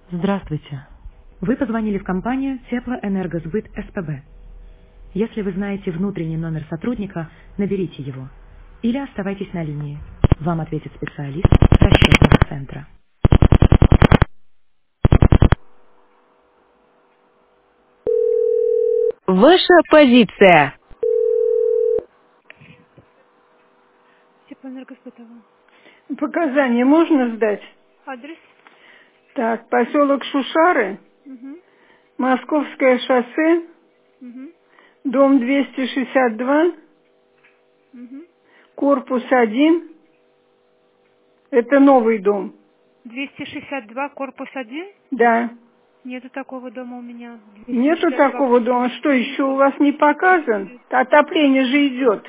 Здравствуйте. Вы позвонили в компанию Теплоэнергосбыт СПБ. Если вы знаете внутренний номер сотрудника, наберите его. Или оставайтесь на линии. Вам ответит специалист расчетного центра. Ваша позиция. Теплоэнергосбытовая. Показания можно сдать? Адрес? Так, поселок Шушары, Угу. Московское шоссе, Угу. дом 262, Угу. корпус 1. Это новый дом. 262, корпус 1? Да. Нету такого дома у меня. Нету 262, такого корпус дома. Что, 1. еще у вас не показан? Отопление же идет.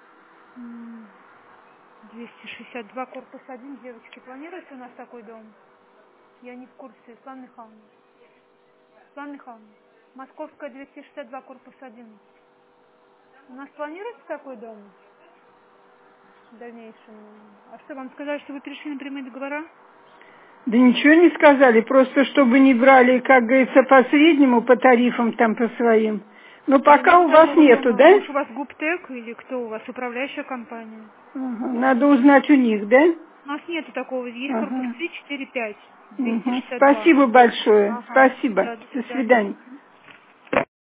262, корпус 1. Девочки, планируется у нас такой дом? Я не в курсе. Светлана Михайловна. Светлана Михайловна. Московская 262, корпус 1. У нас планируется такой дом в дальнейшем? А что, вам сказали, что вы перешли на прямые договора? Да ничего не сказали, просто чтобы не брали, как говорится, по среднему, по тарифам там, по своим. Но Да пока нет у вас такого нету, дома. да? Может, у вас Губтек или кто у вас? Управляющая компания? Ага. Надо узнать у них, да? У нас нету такого. Есть корпус Ага. 3, 4, 5, Мгм. 262. Спасибо большое. Ага. Спасибо. Да, до До свидания. свидания.